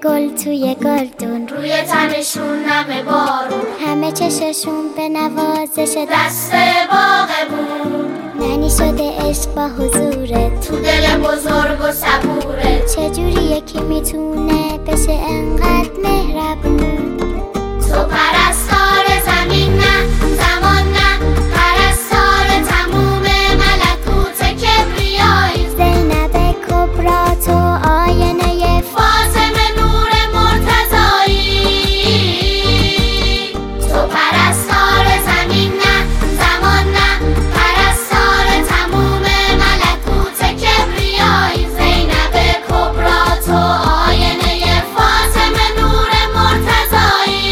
گل توی گلدون، روی تنشون نم بارون، همه چششون به نوازش دست باغبون. معنی شده عشق با حضورت تو دل بزرگ و صبورت. چجوری یکی میتونه بشه انقدر مهربون؟ تو پرستار زمین نه، زمان نه، پرستار تموم ملکوت کبریایی. زینب کبرا تو آینه فاطمه نور مرتضایی. تو پرستار زمین نه، زمان نه، پرستار تموم ملکوت کبریایی. زینب کبرا تو آینه فاطمه نور مرتضایی.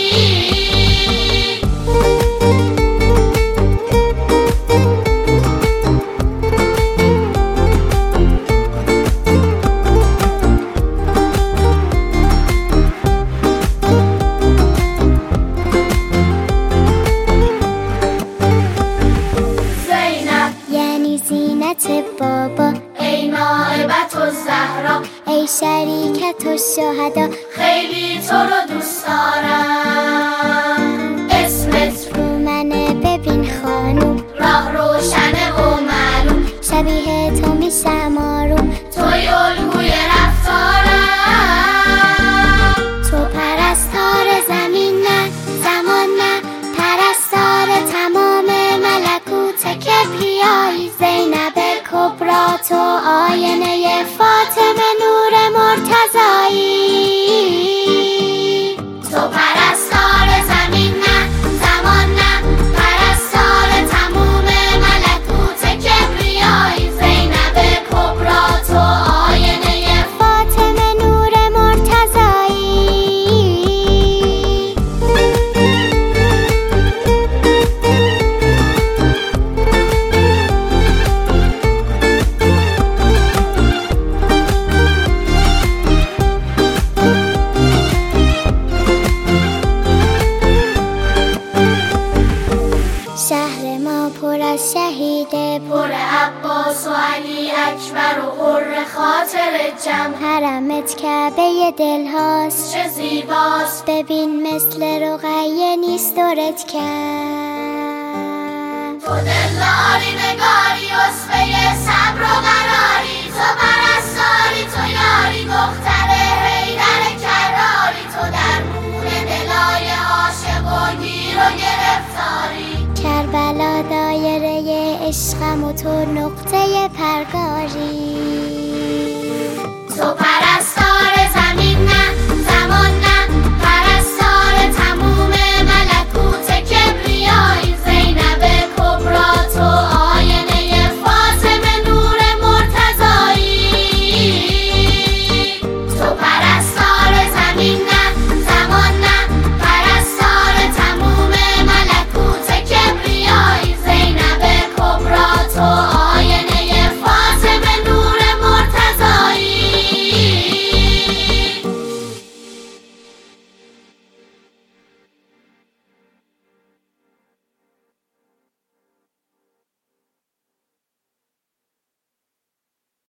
زینب یعنی زینت بابا، ای نائبت الزهرا، ای شریکت الشهدا. خیلی تو رو دوست دارم. اسمت رو منه ببین خانوم، راه روشنه و معلوم. شبیه تو میشم آروم. توی الگوی رفتارم. تو پرستار زمین نه، زمان نه، پرستار تمام ملکوت کبریایی. زینب کبرا تو آینه فاطمه نور مرتضایی. تو پرستار زمین نه، زمان نه، پرستار تموم ملکوت کبریایی. زینب کبرا تو آینه فاطمه نور مرتضایی. شهر ما پر از شهیده، پر عباس و علی اکبر و غر خاطر جمع. حرمت کعبه دل هاست، چه زیباست. ببین مثل رقیه نیست دورت کم. تو دلداری نگاری اسوه صبر و قراری. تو پرستاری، تو یاری، دختر حیدر کراری. تو درمون دلای عاشق و گیر و گرفتاری. کربلا دایره عشقم و تو نقطه پرگاری. تو پرستار